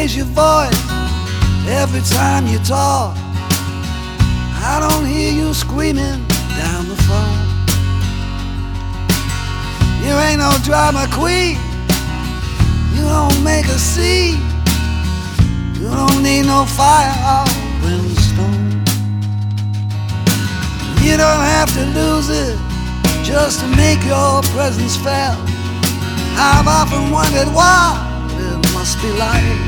raise your voice every time you talk. I don't hear you screaming down the phone. You ain't no drama queen. You don't make a scene. You don't need no fire or brimstone. You don't have to lose it just to make your presence felt. I've often wondered what it must be like.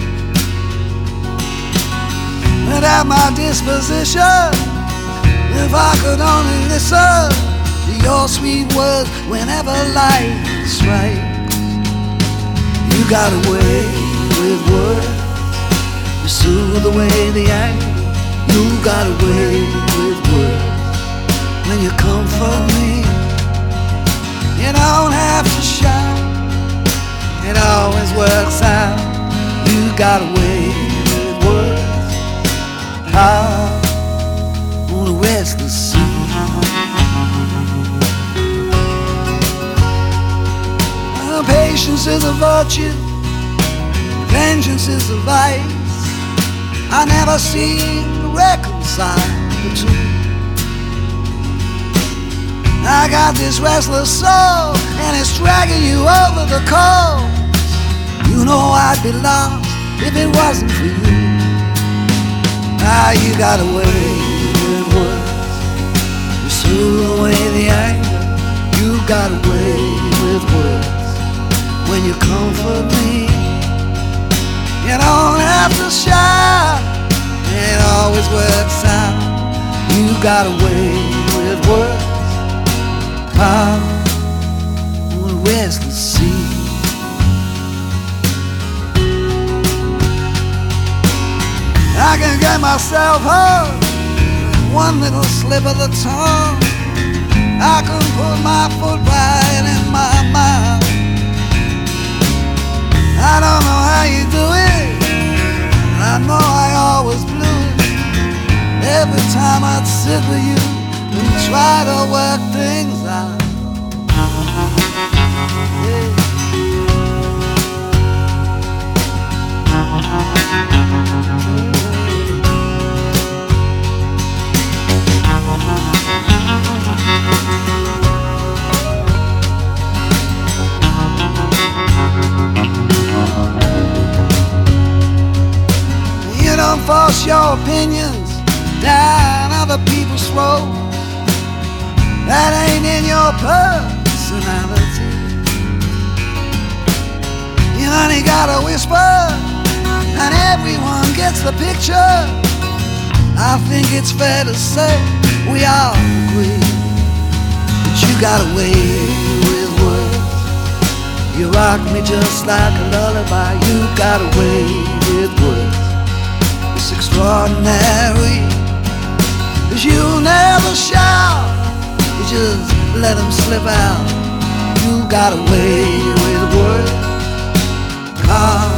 But at my disposition, if I could only listen to your sweet words whenever life strikes. You got a way with words, you soothe away the anger. You got a way with words when you comfort me. You don't have to shout, it always works out. You got a way with words, out on a restless sea. Well, patience is a virtue, vengeance is a vice. I never seem to reconcile the two. I got this restless soul, and it's dragging you over the coals. You know I'd be lost if it wasn't for you. Ah, you got a way with words, you soothe away the anger. You got a way with words when you comfort me. You don't have to shout, it always works out. You got a way with words, out on a restless sea. I can get myself hurt, one little slip of the tongue. I can put my foot right in my mouth. I don't know how you do it, I know I always blew it. Every time I'd sit with you and try to work things out. You don't force your opinions down other people's throats. That ain't in your personality. You only gotta whisper and everyone gets the picture. I think it's fair to say we all agree that you got a way with words. You rock me just like a lullaby. You got a way with words. It's extraordinary, 'cause you never shout, you just let them slip out. You got a way with words.